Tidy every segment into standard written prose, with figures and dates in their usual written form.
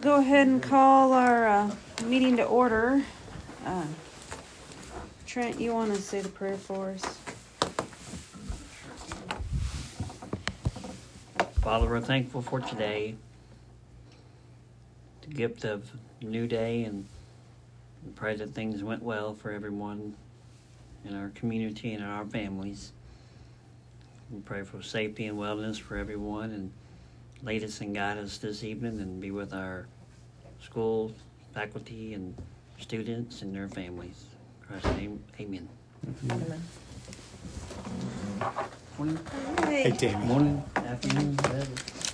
Go ahead and call our meeting to order. Trent, you want to say the prayer for us? Father, we're thankful for today, the gift of a new day, and we pray that things went well for everyone in our community and in our families. We pray for safety and wellness for everyone, and lead us and guide us this evening, and be with our school, faculty, and students and their families. In Christ's name, amen. Amen. Morning. Hey, Tammy. Morning, afternoon, whatever.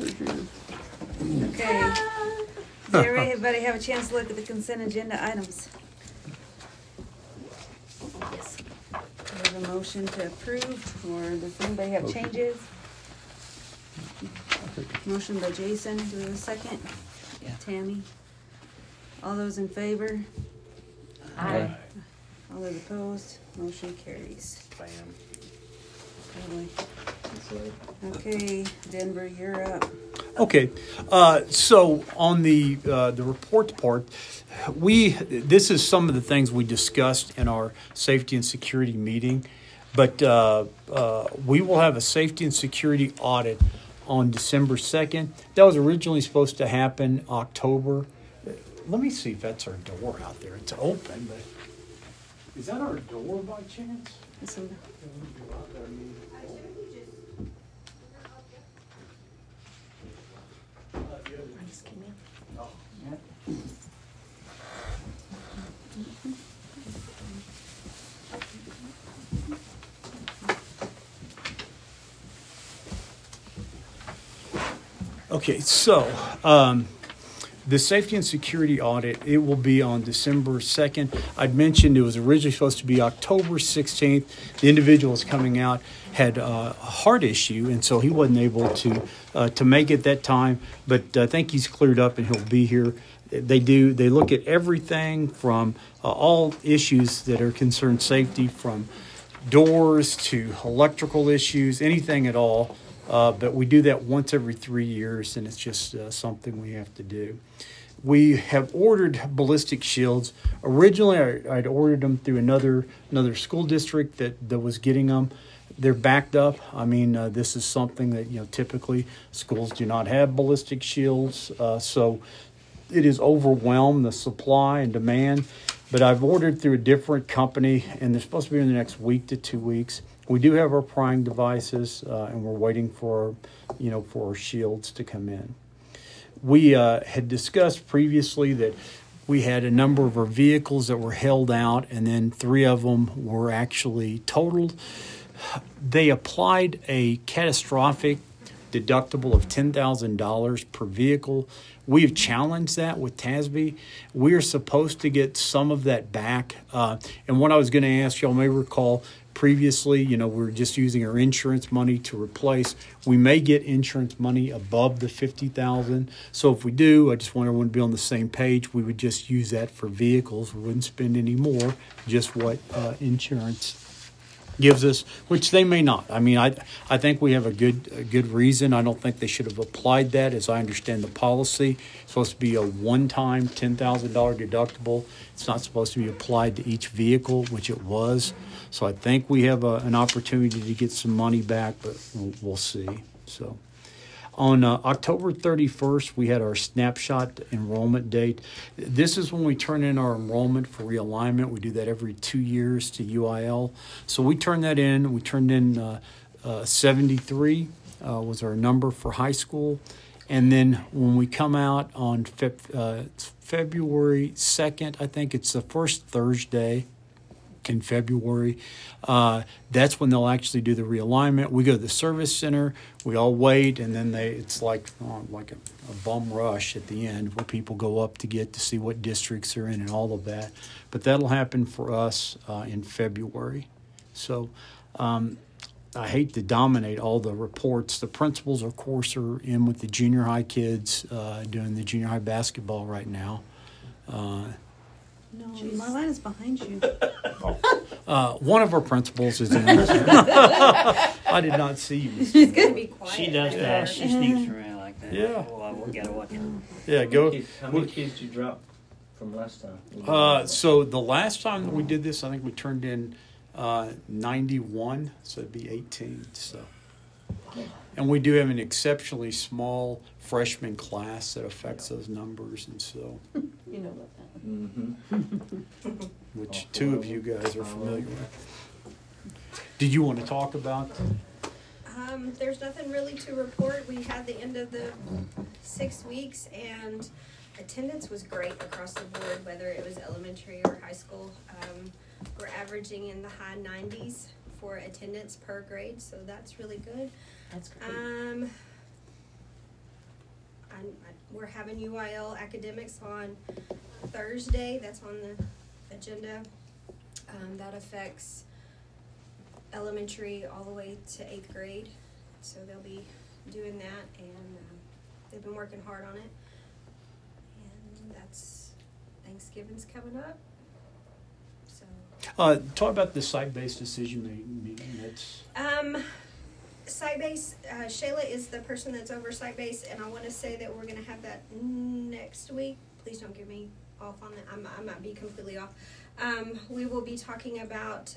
Okay. Did everybody have a chance to look at the consent agenda items? Yes. We have a motion to approve, or does anybody have changes? Motion by Jason. Do we have a second? Yeah. Tammy. All those in favor? Aye. All those opposed? Motion carries. Bam. Okay, Denver, you're up. Okay, so on the report part, this is some of the things we discussed in our safety and security meeting, but we will have a safety and security audit on December 2nd. That was originally supposed to happen October. Let me see if that's our door out there. It's open, but is that our door by chance? Listen. Okay, so the safety and security audit, it will be on December 2nd. I'd mentioned it was originally supposed to be October 16th. The individual is coming out had a heart issue, and so he wasn't able to make it that time. But I think he's cleared up, and he'll be here. They look at everything from all issues that are concerned safety, from doors to electrical issues, anything at all. But we do that once every 3 years, and it's just something we have to do. We have ordered ballistic shields. Originally, I'd ordered them through another school district that was getting them. They're backed up. I mean, this is something that typically schools do not have ballistic shields, so it is overwhelmed, the supply and demand. But I've ordered through a different company, and they're supposed to be in the next week to 2 weeks. We do have our prying devices, and we're waiting for our shields to come in. We had discussed previously that we had a number of our vehicles that were held out, and then 3 of them were actually totaled. They applied a catastrophic deductible of $10,000 per vehicle. We have challenged that with TASB. We are supposed to get some of that back. And what I was going to ask, y'all may recall, previously, we were just using our insurance money to replace. We may get insurance money above the $50,000. So if we do, I just want everyone to be on the same page. We would just use that for vehicles. We wouldn't spend any more, just what insurance gives us, which they may not. I mean, I think we have a good reason. I don't think they should have applied that, as I understand the policy. It's supposed to be a one-time $10,000 deductible. It's not supposed to be applied to each vehicle, which it was. So I think we have an opportunity to get some money back, but we'll see. So on October 31st, we had our snapshot enrollment date. This is when we turn in our enrollment for realignment. We do that every 2 years to UIL. So we turned that in. We turned in 73 was our number for high school. And then when we come out on February 2nd, I think it's the first Thursday in February, that's when they'll actually do the realignment. We go to the service center, we all wait, and then it's like a bum rush at the end where people go up to see what districts are in and all of that. But that'll happen for us in February. So I hate to dominate all the reports. The principals, of course, are in with the junior high kids doing the junior high basketball right now. No, Marlene is behind you. One of our principals is in this. I did not see you. She's going to be quiet. She does that. She sneaks around like that. Yeah. A we gotta watch it. Yeah, go. How many kids did you drop from last time? So the last time that we did this, I think we turned in 91, so it'd be 18. So, and we do have an exceptionally small freshman class that affects those numbers, and so You know about that. Mm-hmm. which two of you guys are familiar with. Did you want to talk about? There's nothing really to report. We had the end of the 6 weeks, and attendance was great across the board, whether it was elementary or high school. We're averaging in the high 90s for attendance per grade, so that's really good. That's great. We're having UIL academics on Thursday. That's on the agenda. That affects elementary all the way to 8th grade. So they'll be doing that, and they've been working hard on it. And that's Thanksgiving's coming up. So Talk about the site-based decision meeting. That's Site-based, Shayla is the person that's over site-based, and I want to say that we're going to have that next week. Please don't get me off on that. I might be completely off. We will be talking about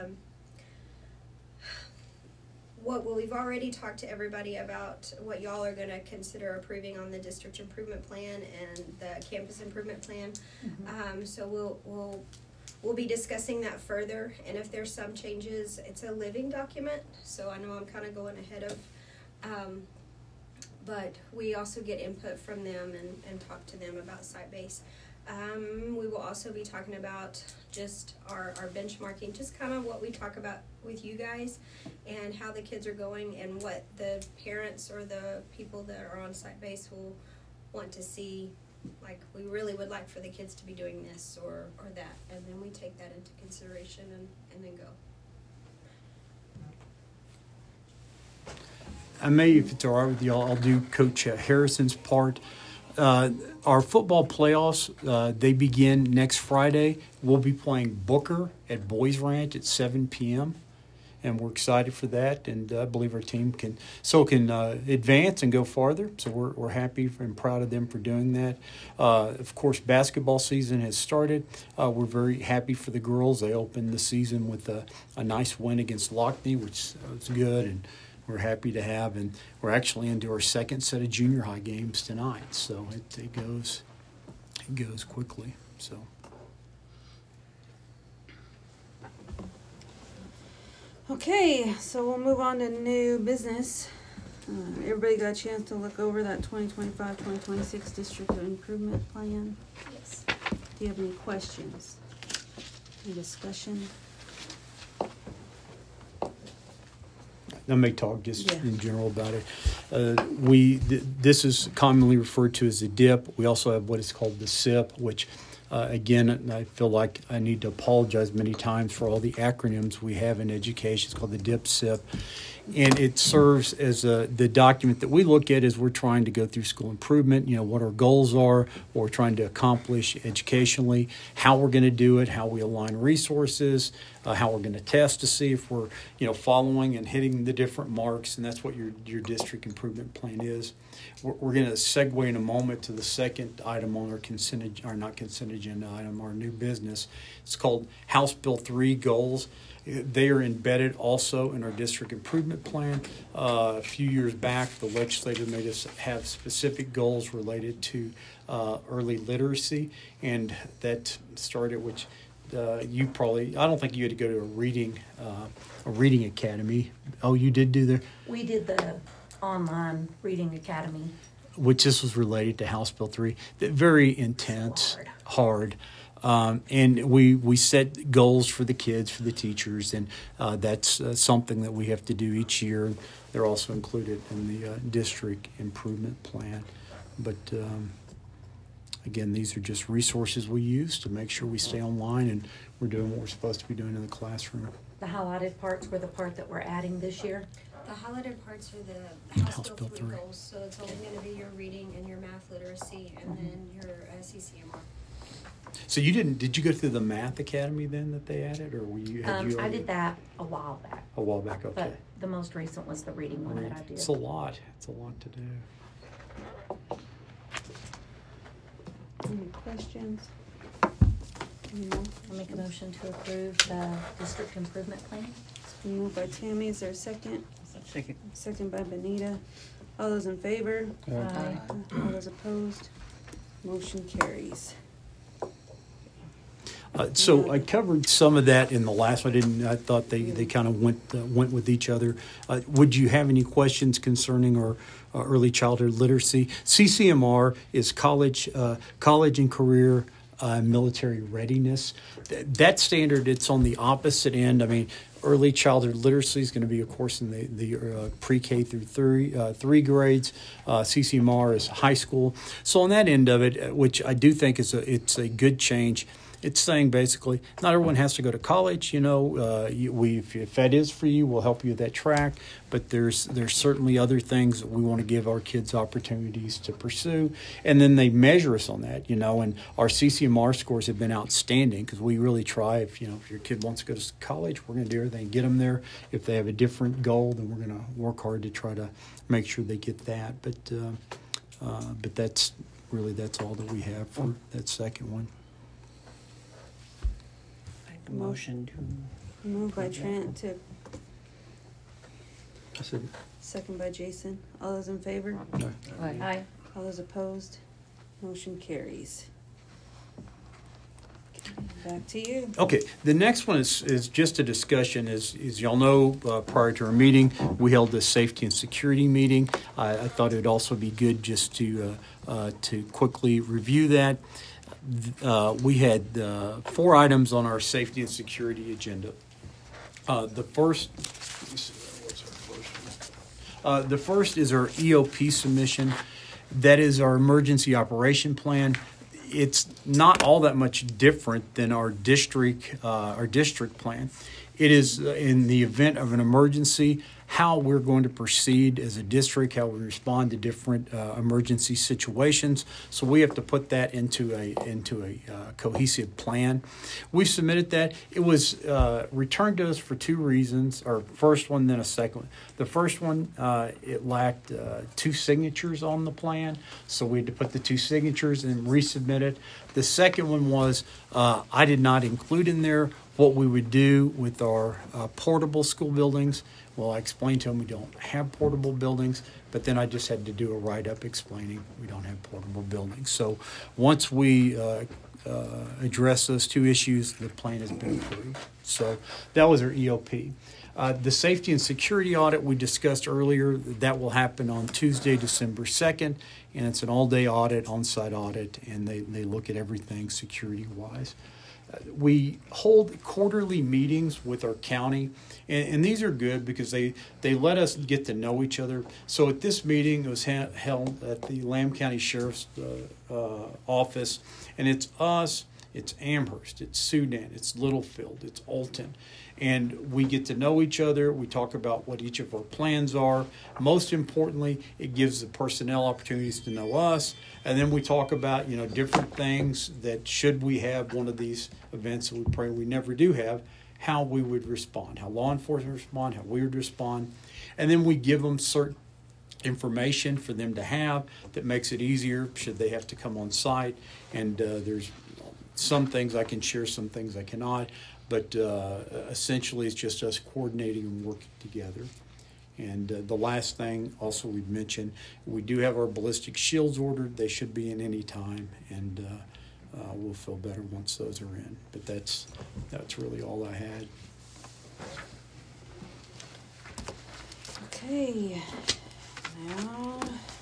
we've already talked to everybody about what y'all are going to consider approving on the district improvement plan and the campus improvement plan. So we'll be discussing that further, and if there's some changes, it's a living document, so I know I'm kind of going ahead of, but we also get input from them and talk to them about site-based. We will also be talking about just our benchmarking, just kind of what we talk about with you guys and how the kids are going and what the parents or the people that are on site-based will want to see. Like, we really would like for the kids to be doing this or that, and then we take that into consideration and then go. I may, if it's all right with y'all, I'll do Coach Harrison's part. Our football playoffs, they begin next Friday. We'll be playing Booker at Boys Ranch at 7 p.m., and we're excited for that, and I believe our team can advance and go farther, so we're happy and proud of them for doing that. Of course, basketball season has started. We're very happy for the girls. They opened the season with a nice win against Lockney, which was good, and we're happy to have, and we're actually into our second set of junior high games tonight, so it goes quickly. So. Okay, so we'll move on to new business. Everybody got a chance to look over that 2025-2026 district improvement plan? Yes. Do you have any questions? Any discussion? I may talk just Yeah. in general about it. This is commonly referred to as the DIP. We also have what is called the SIP, which, again, I feel like I need to apologize many times for all the acronyms we have in education. It's called the DIP SIP. And it serves as the document that we look at as we're trying to go through school improvement, what our goals are, what we're trying to accomplish educationally, how we're going to do it, how we align resources, how we're going to test to see if we're, following and hitting the different marks, and that's what your district improvement plan is. We're going to segue in a moment to the second item on our not consent agenda item, our new business. It's called House Bill 3 Goals. They are embedded also in our district improvement plan. A few years back, the legislature made us have specific goals related to early literacy, and that started, which you probably, I don't think you had to go to a reading academy. Oh, you did do there? We did the online reading academy. Which this was related to House Bill 3. Very intense, hard. And we set goals for the kids, for the teachers, and that's something that we have to do each year. They're also included in the district improvement plan. But again, these are just resources we use to make sure we stay online and we're doing what we're supposed to be doing in the classroom. The highlighted parts were the part that we're adding this year. The highlighted parts are the House Bill 3 goals, so it's only going to be your reading and your math literacy and then your CCMR. So did you go through the math academy then that they added, or were you? I did that a while back. A while back, okay. But the most recent was the reading one that I did. It's a lot. It's a lot to do. questions? No. I'll make a motion to approve the district improvement plan. It's been moved by Tammy. Is there a second? Second. Second by Benita. All those in favor? Aye. All those opposed? Motion carries. So I covered some of that in the last one. I thought they kind of went with each other. Would you have any questions concerning our early childhood literacy? CCMR is college and career military readiness. That standard, it's on the opposite end. I mean, early childhood literacy is going to be, of course, in the pre-K through three grades. CCMR is high school. So on that end of it, which I do think it's a good change. It's saying basically not everyone has to go to college. If that is for you, we'll help you with that track. But there's certainly other things that we want to give our kids opportunities to pursue. And then they measure us on that, and our CCMR scores have been outstanding because we really try. If your kid wants to go to college, we're going to do everything to get them there. If they have a different goal, then we're going to work hard to try to make sure they get that. But that's all that we have for that second one. Motion to Moved by Trent to I said, second by Jason. All those in favor? Aye. All those opposed? Motion carries. Back to you. okay, the next one is just a discussion. As y'all know, prior to our meeting, we held a safety and security meeting. I thought it would also be good just to quickly review that. We had 4 items on our safety and security agenda. The first is our EOP submission. That is our emergency operation plan. It's not all that much different than our district plan. It is in the event of an emergency, how we're going to proceed as a district, how we respond to different emergency situations. So we have to put that into a cohesive plan. We submitted that. It was returned to us for 2 reasons, or first one, then a second one. The first one, it lacked 2 signatures on the plan, so we had to put the 2 signatures and resubmit it. The second one was I did not include in there what we would do with our portable school buildings. Well, I explained to them we don't have portable buildings, but then I just had to do a write-up explaining we don't have portable buildings. So once we address those 2 issues, the plan has been approved. So that was our EOP. The safety and security audit we discussed earlier, that will happen on Tuesday, December 2nd, and it's an all-day audit, on-site audit, and they look at everything security-wise. We hold quarterly meetings with our county, and these are good because they let us get to know each other. So at this meeting, it was held at the Lamb County Sheriff's office, and it's us, it's Amherst, it's Sudan, it's Littlefield, it's Alton. And we get to know each other. We talk about what each of our plans are. Most importantly, it gives the personnel opportunities to know us. And then we talk about, different things that should we have one of these events that we pray we never do have, how we would respond, how law enforcement respond, how we would respond. And then we give them certain information for them to have that makes it easier should they have to come on site. And there's some things I can share, some things I cannot. But essentially, it's just us coordinating and working together. And the last thing, also we've mentioned, we do have our ballistic shields ordered. They should be in any time, and we'll feel better once those are in. But that's really all I had. Okay. Now,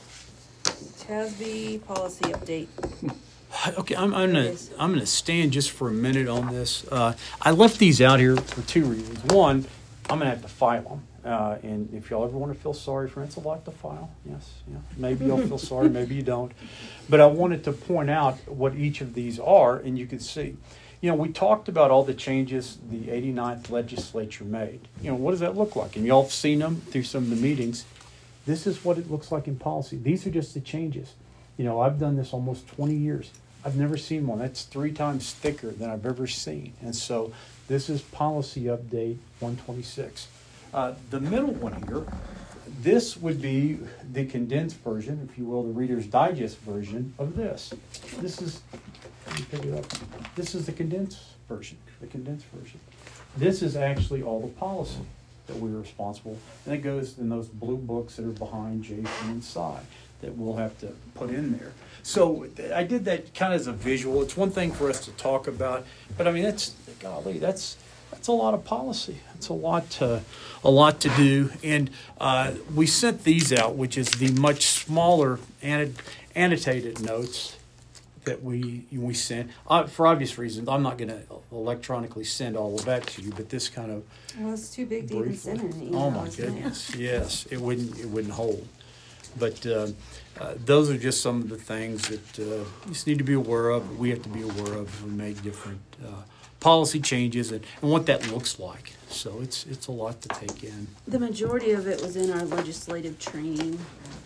TASB policy update. Okay, I'm gonna stand just for a minute on this. I left these out here for 2 reasons. One, I'm gonna have to file them, and if y'all ever want to feel sorry for it, it's a lot to file. Yes, yeah. Maybe you'll feel sorry, maybe you don't. But I wanted to point out what each of these are, and you can see. We talked about all the changes the 89th legislature made. What does that look like? And y'all have seen them through some of the meetings. This is what it looks like in policy. These are just the changes. I've done this almost 20 years. I've never seen one. That's 3 times thicker than I've ever seen. And so this is policy update 126. The middle one here, this would be the condensed version, if you will, the Reader's Digest version of this. This is, let me pick it up. This is the condensed version, This is actually all the policy that we're responsible, and it goes in those blue books that are behind Jason and Cy that we'll have to put in there. So I did that kind of as a visual. It's one thing for us to talk about, but I mean, that's a lot of policy. It's a lot to do. And we sent these out, which is the much smaller annotated notes that we sent. For obvious reasons, I'm not going to electronically send all of that to you, but this kind of Well, it's too big to even send in an email. Oh my isn't it? goodness, yes, it wouldn't hold. But those are just some of the things that you just need to be aware of. We have to be aware of as we make different policy changes and what that looks like. So it's a lot to take in. The majority of it was in our legislative training.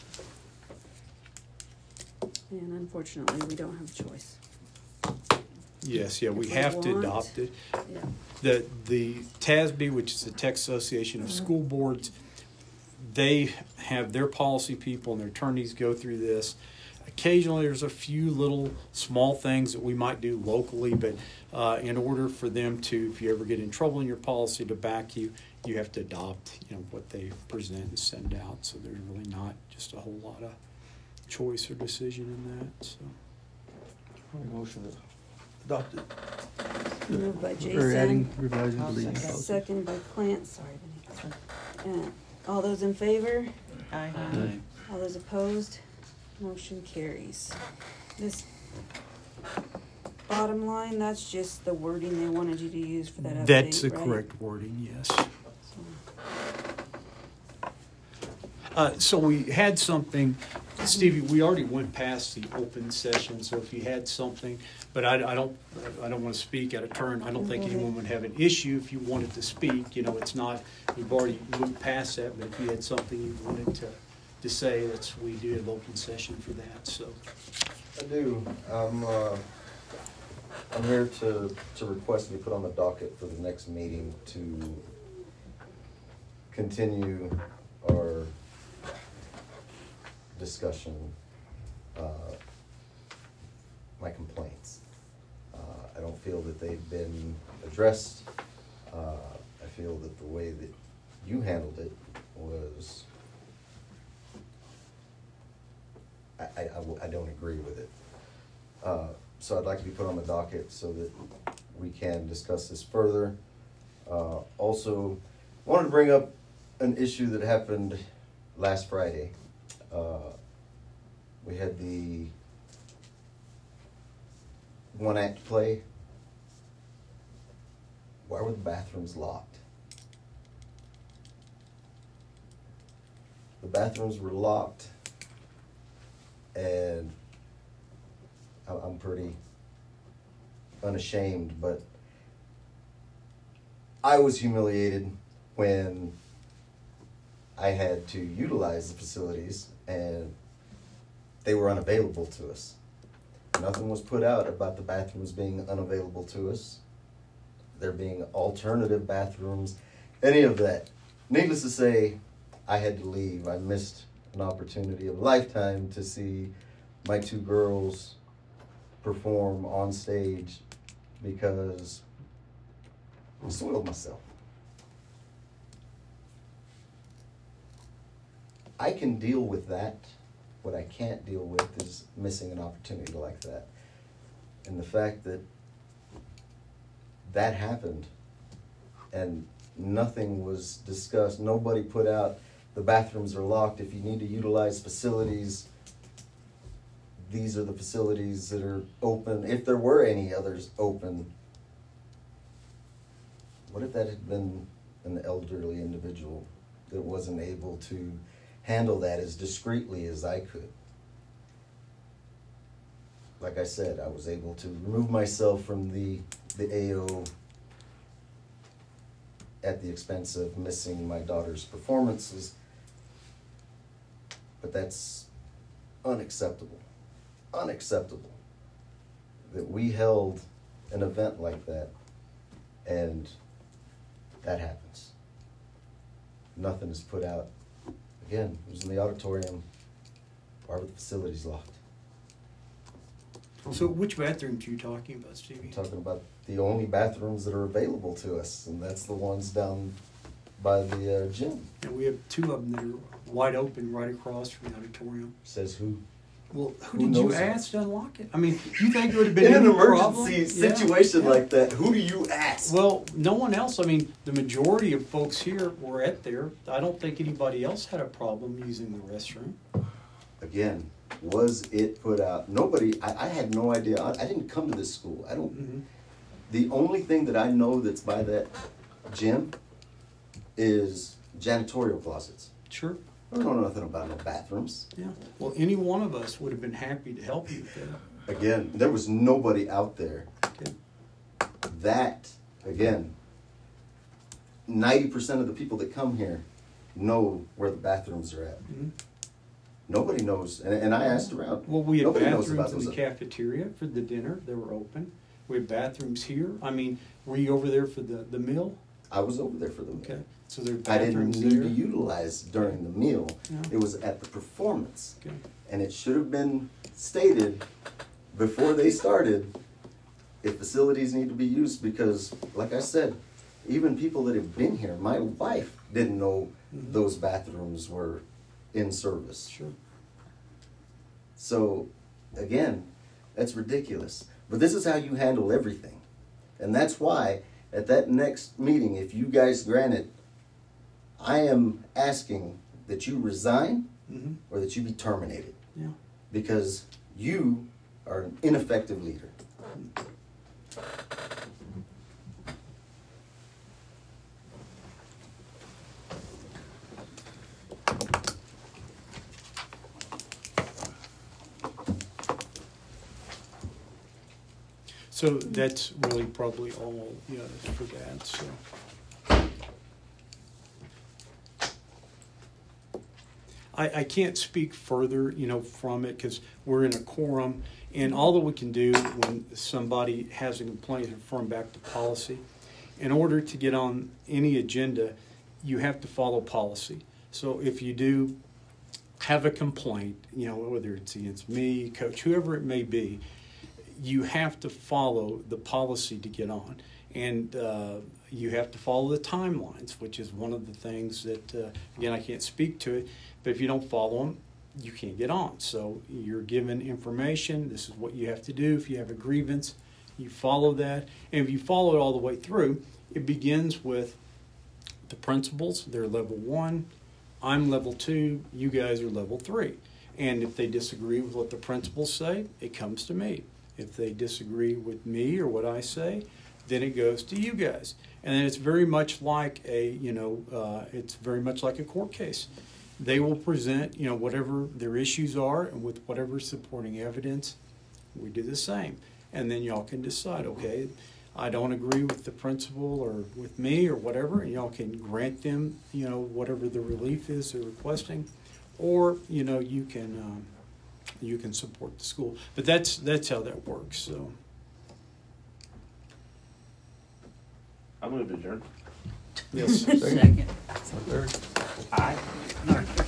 And unfortunately, we don't have a choice. Yes, yeah, we If we have to want- adopt it. Yeah. The TASB, which is the Texas Association of School Boards, they have their policy people and their attorneys go through this. Occasionally, there's a few little small things that we might do locally, but in order for them to, if you ever get in trouble in your policy, to back you, you have to adopt, what they present and send out. So there's really not just a whole lot of choice or decision in that. So, Motion to adopt it. Moved by Or adding, Jason, revising, deleting policy. second by Clint. Sorry, Vinny. All those in favor? Aye. Aye. All those opposed? Motion carries. This bottom line, that's just the wording they wanted you to use for that update, that's the right? correct wording, yes. So, So we had something, Stevie. We already went past the open session. So if you had something, but I don't want to speak out of turn. I don't think anyone would have an issue if you wanted to speak. It's not. We've already moved past that. But if you had something you wanted to say, we do have open session for that. So I do. I'm here to request to be put on the docket for the next meeting to continue our discussion, my complaints. I don't feel that they've been addressed. I feel that the way that you handled it was, I don't agree with it. So I'd like to be put on the docket so that we can discuss this further. Also, wanted to bring up an issue that happened last Friday. We had the one-act play. Why were the bathrooms locked? The bathrooms were locked, and I'm pretty unashamed, but I was humiliated when I had to utilize the facilities and they were unavailable to us. Nothing was put out about the bathrooms being unavailable to us, there being alternative bathrooms, any of that. Needless to say, I had to leave. I missed an opportunity of a lifetime to see my two girls perform on stage because I soiled myself. I can deal with that. What I can't deal with is missing an opportunity like that. And the fact that that happened and nothing was discussed, nobody put out, the bathrooms are locked, if you need to utilize facilities, these are the facilities that are open, if there were any others open. What if that had been an elderly individual that wasn't able to handle that as discreetly as I could? Like I said, I was able to remove myself from the AO at the expense of missing my daughter's performances, but that's unacceptable. Unacceptable that we held an event like that and that happens. Nothing is put out. Again, it was in the auditorium. Why were the facilities locked? So which bathrooms are you talking about, Stevie? I'm talking about the only bathrooms that are available to us, and that's the ones down by the gym. And we have two of them that are wide open right across from the auditorium. Says who? Well, who Who did you knows? ask to unlock it? I mean, you think it would have been In an any emergency problem? situation Yeah. like that, who do you ask? Well, no one else. I mean, the majority of folks here were at there. I don't think anybody else had a problem using the restroom. Again, was it put out? Nobody, I had no idea. I didn't come to this school. I don't, Mm-hmm. the only thing that I know that's by that gym is janitorial closets. Sure. I don't know nothing about no bathrooms. Yeah. Well, any one of us would have been happy to help you with that. Again, there was nobody out there. Okay. That, again, 90% of the people that come here know where the bathrooms are at. Mhm. Nobody knows, and I asked around. Well, we had Nobody knows about bathrooms in the those. cafeteria for the dinner. They were open. We had bathrooms here. I mean, were you over there for the meal? I was over there for them. Okay. So there are I didn't bathrooms need there. to utilize during the meal. Yeah. It was at the performance. Okay. And it should have been stated before they started if facilities need to be used, because, like I said, even people that have been here, my wife didn't know Mhm. those bathrooms were in service. Sure. So, again, that's ridiculous. But this is how you handle everything. And that's why, at that next meeting, if you guys grant it, I am asking that you resign Mm-hmm. or that you be terminated. Yeah. Because you are an ineffective leader. So that's really probably all, yeah, for that, so. I can't speak further, from it, because we're in a quorum, and all that we can do when somebody has a complaint is refer them back to policy. In order to get on any agenda, you have to follow policy. So if you do have a complaint, whether it's against me, coach, whoever it may be, you have to follow the policy to get on. And you have to follow the timelines, which is one of the things that, again, I can't speak to it, but if you don't follow them, you can't get on. So you're given information. This is what you have to do. If you have a grievance, you follow that. And if you follow it all the way through, it begins with the principals. They're level 1. I'm level 2. You guys are level 3. And if they disagree with what the principals say, it comes to me. If they disagree with me or what I say, then it goes to you guys. And then it's very much like it's very much like a court case. They will present, whatever their issues are, and with whatever supporting evidence, we do the same. And then y'all can decide, okay, I don't agree with the principal or with me or whatever, and y'all can grant them, whatever the relief is they're requesting, or, you can support the school. But that's how that works, so. I'm going to adjourn. Yes. Second. There. Aye. No.